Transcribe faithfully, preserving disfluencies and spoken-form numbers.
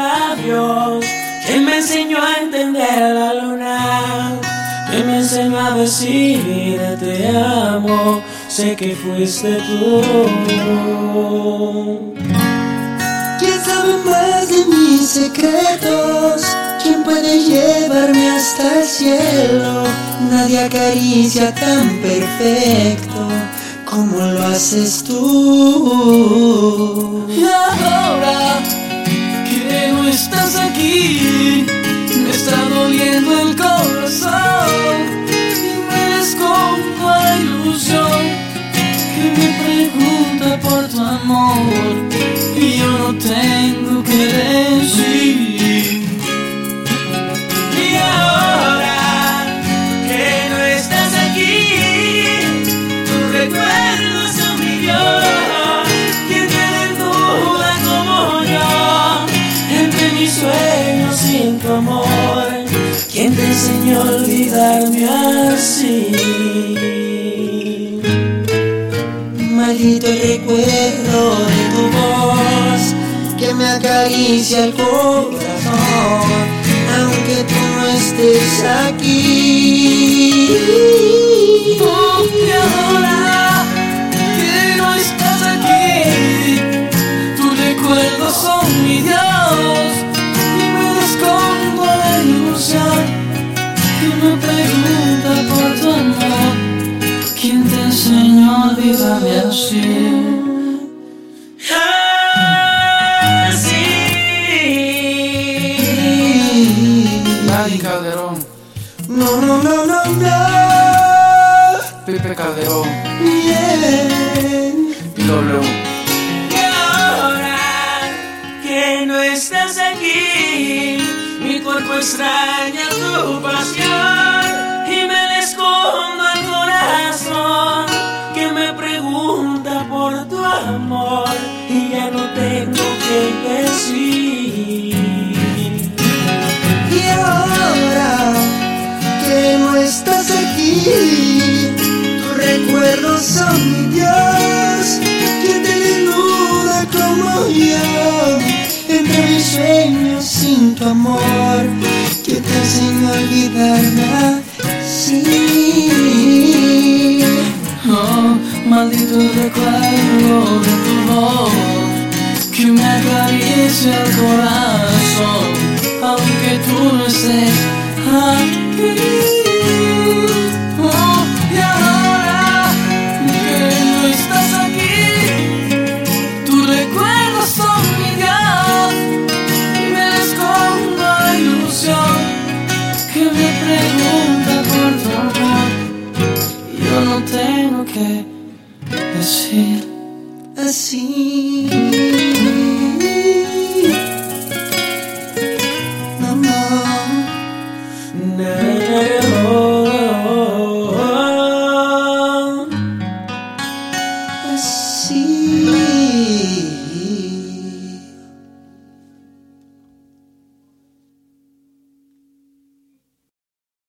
labios, quien me enseñó a entender la luna, quien me enseñó a decir te amo, sé que fuiste tú. ¿Quién sabe más de mis secretos? ¿Quién puede llevarme hasta el cielo? Nadie acaricia tan perfecto como lo haces tú. Y ahora que no estás aquí, me está doliendo el corazón y me escondo la ilusión que me pregunta por tu amor y yo no tengo que decir. Y ahora que no estás aquí, tus recuerdos son mi Dios. ¿Quién te desnuda como yo entre mis sueños sin tu amor? ¿Quién te enseñó a olvidarme así? Maldito el recuerdo de tu voz que me acaricia el corazón, aunque tú no estés aquí. Oh, y ahora que no estás aquí, tus recuerdos son mi Dios y me escondo la ilusión que me pregunta por tu amor. ¿Quién te enseñó a olvidarme así? Así. Nadie Calderón, No, no, no, no, no. Pepe Calderón Yeah. y W. Y ahora que no estás aquí, mi cuerpo extraña tu pasión y me le escondo al corazón que me pregunta por tu amor y ya no tengo que decir. Y ahora que no estás aquí, tus recuerdos son mi Dios, que te desnuda como yo entre mis sueños sin tu amor, que te enseñó a olvidarme así. Oh, maldito el recuerdo de tu voz que me acaricia el corazón, aunque tú no estés aquí. Oh, y ahora que no estás aquí, tus recuerdos son mi Dios y me escondo la ilusión que me pregunta por tu amor. Yo no tengo que decir Así.